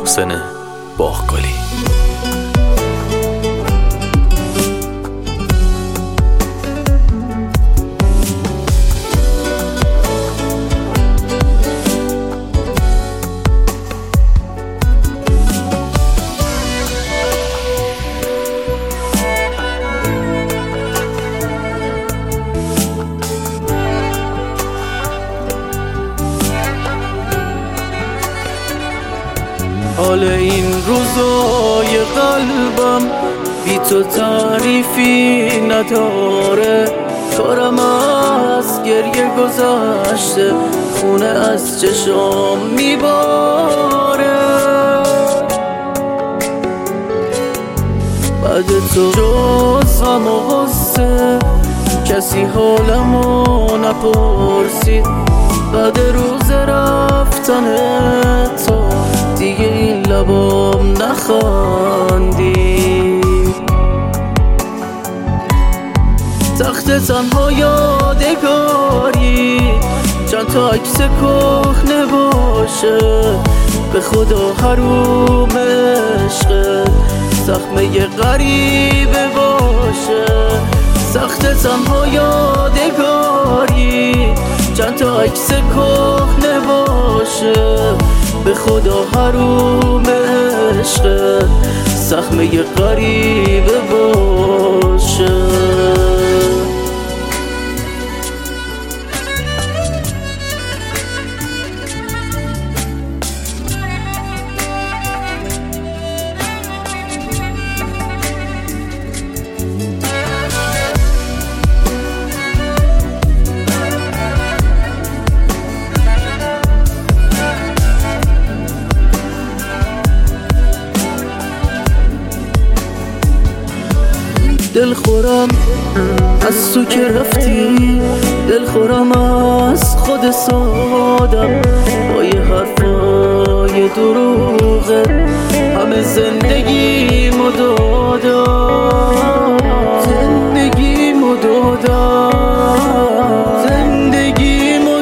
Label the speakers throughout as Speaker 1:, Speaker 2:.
Speaker 1: محسن باغگلی.
Speaker 2: حال این روزای قلبم بی تو تعریفی نداره. کارم از گریه گذشته، خونه از چشام میباره. بعد تو جز غم و غصه کسی حالمو نپرسید. بعد روز رفتن تو دیگه این لبام نخواندی. تخت تنها یادگاری چند تا عکس کهنه باشه. به خدا حروم عشقت زخمه غریبه باشه. تخت تنها یادگاری چند تا عکس کهنه باشه. به خدا حروم عشقت زخمه غریبه باشه. دلخورم از تو که رفتی، دلخورم از خود سادم. با یه حرفای دروغت همه زندگیمو دادم. زندگیمو دادم. زندگیمو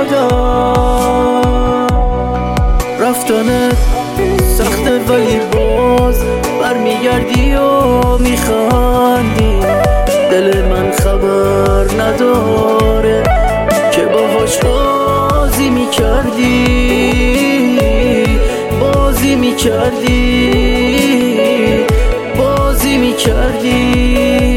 Speaker 2: دادم. رفتنت سخته ولی باز برمیگردی و میخندی. دل من خبر نداره که باهاش بازی میکردی. بازی میکردی. بازی میکردی.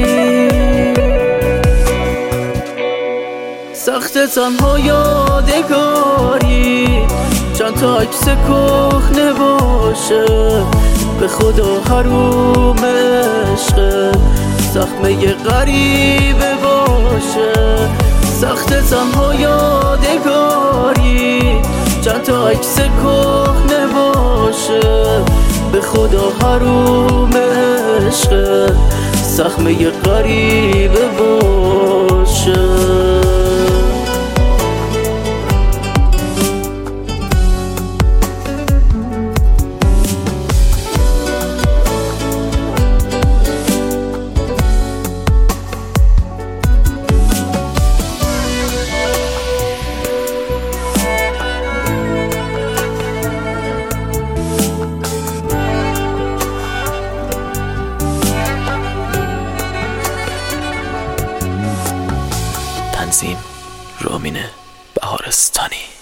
Speaker 2: سخت تنها یادگاری چند تا عکس کهنه باشه. به خدا حروم عشقت زخمه غریبه باشه. سخت تنها یادگاری چند تا عکس کهنه باشه. به خدا حروم عشقت زخمه غریبه باشه.
Speaker 1: تنظیم رامین بهارستانی.